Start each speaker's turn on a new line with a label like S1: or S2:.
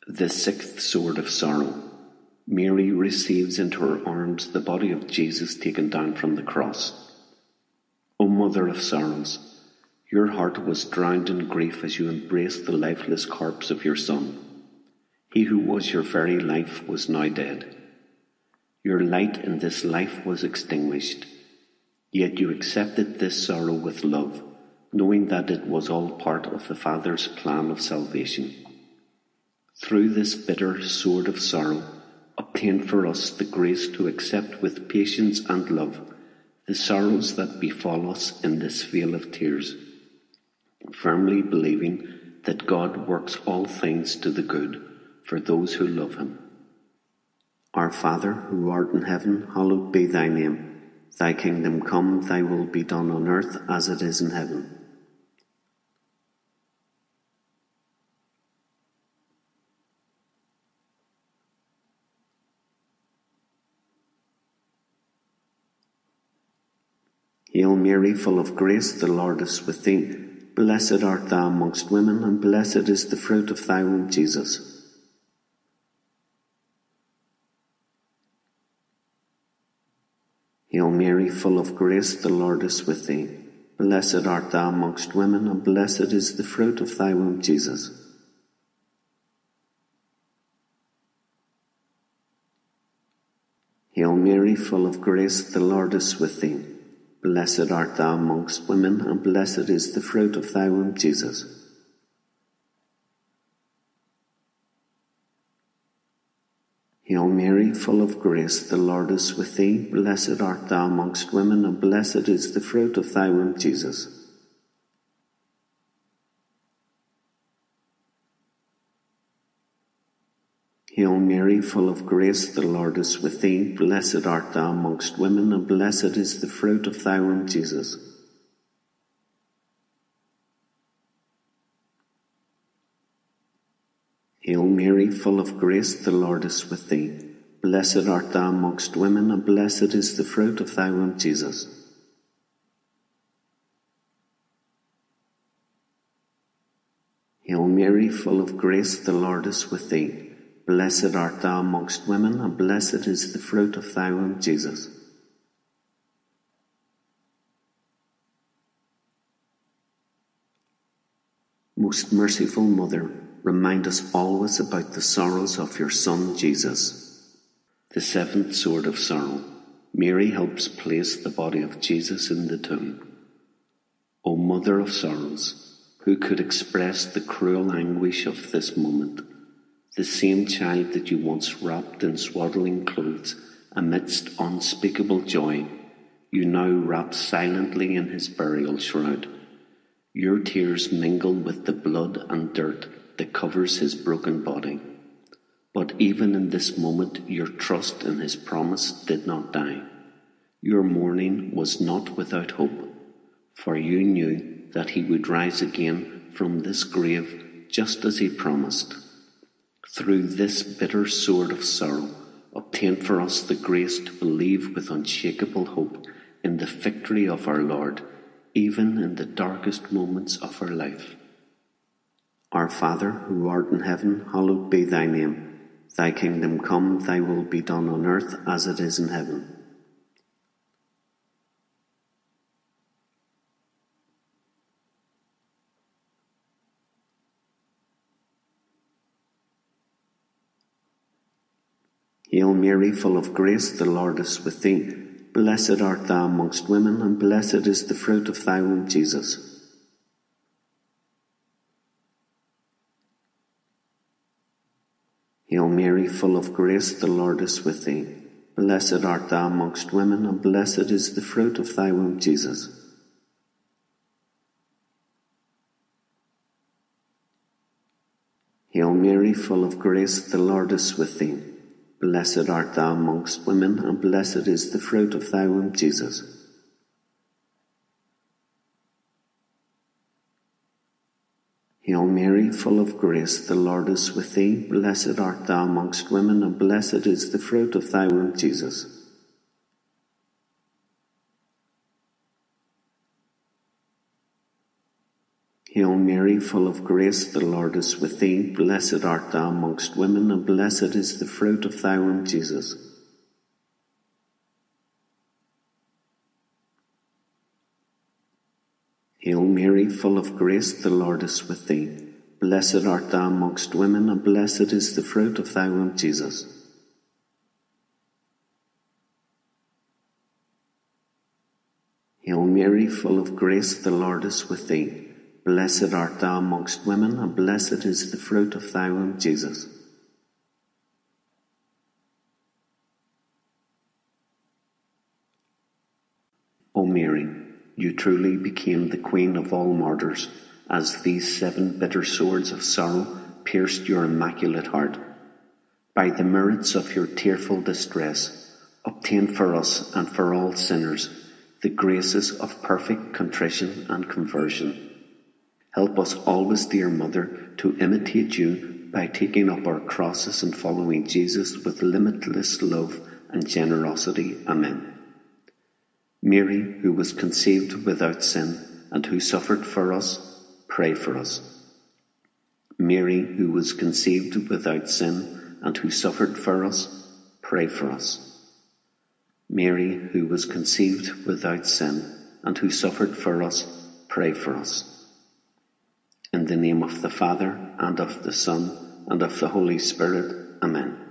S1: The sixth sword of sorrow. Mary receives into her arms the body of Jesus taken down from the cross. O Mother of Sorrows, your heart was drowned in grief as you embraced the lifeless corpse of your Son. He who was your very life was now dead. Your light in this life was extinguished, yet you accepted this sorrow with love, knowing that it was all part of the Father's plan of salvation. Through this bitter sword of sorrow, obtain for us the grace to accept with patience and love the sorrows that befall us in this vale of tears, firmly believing that God works all things to the good for those who love him. Our Father, who art in heaven, hallowed be thy name. Thy kingdom come, thy will be done on earth as it is in heaven. Hail Mary, full of grace, the Lord is with thee. Blessed art thou amongst women, and blessed is the fruit of thy womb, Jesus. Hail Mary, full of grace, the Lord is with thee. Blessed art thou amongst women, and blessed is the fruit of thy womb, Jesus. Hail Mary, full of grace, the Lord is with thee. Blessed art thou amongst women, and blessed is the fruit of thy womb, Jesus. Hail Mary, full of grace, the Lord is with thee. Blessed art thou amongst women, and blessed is the fruit of thy womb, Jesus. Hail Mary, full of grace, the Lord is with thee. Blessed art thou amongst women, and blessed is the fruit of thy womb, Jesus. Hail Mary, full of grace, the Lord is with thee. Blessed art thou amongst women, and blessed is the fruit of thy womb, Jesus. Hail Mary, full of grace, the Lord is with thee. Blessed art thou amongst women, and blessed is the fruit of thy womb, Jesus. Most merciful Mother, remind us always about the sorrows of your Son, Jesus. The seventh sword of sorrow. Mary helps place the body of Jesus in the tomb. O Mother of Sorrows, who could express the cruel anguish of this moment? The same child that you once wrapped in swaddling clothes amidst unspeakable joy, you now wrap silently in his burial shroud. Your tears mingle with the blood and dirt that covers his broken body. But even in this moment, your trust in his promise did not die. Your mourning was not without hope, for you knew that he would rise again from this grave just as he promised. Through this bitter sword of sorrow, obtain for us the grace to believe with unshakable hope in the victory of our Lord, even in the darkest moments of our life. Our Father, who art in heaven, hallowed be thy name. Thy kingdom come, thy will be done on earth as it is in heaven. Hail Mary, full of grace, the Lord is with thee. Blessed art thou amongst women, and blessed is the fruit of thy womb, Jesus. Hail Mary, full of grace, the Lord is with thee. Blessed art thou amongst women, and blessed is the fruit of thy womb, Jesus. Hail Mary, full of grace, the Lord is with thee. Blessed art thou amongst women, and blessed is the fruit of thy womb, Jesus. Hail Mary, full of grace, the Lord is with thee. Blessed art thou amongst women, and blessed is the fruit of thy womb, Jesus. Hail Mary, full of grace, the Lord is with thee. Blessed art thou amongst women, and blessed is the fruit of thy womb, Jesus. Hail Mary, full of grace, the Lord is with thee. Blessed art thou amongst women, and blessed is the fruit of thy womb, Jesus. Hail Mary, full of grace, the Lord is with thee. Blessed art thou amongst women, and blessed is the fruit of thy womb, Jesus. O Mary, you truly became the Queen of all martyrs, as these 7 bitter swords of sorrow pierced your immaculate heart. By the merits of your tearful distress, obtain for us and for all sinners the graces of perfect contrition and conversion. Help us always, dear Mother, to imitate you by taking up our crosses and following Jesus with limitless love and generosity. Amen. Mary, who was conceived without sin and who suffered for us, pray for us. Mary, who was conceived without sin and who suffered for us, pray for us. Mary, who was conceived without sin and who suffered for us, pray for us. In the name of the Father, and of the Son, and of the Holy Spirit. Amen.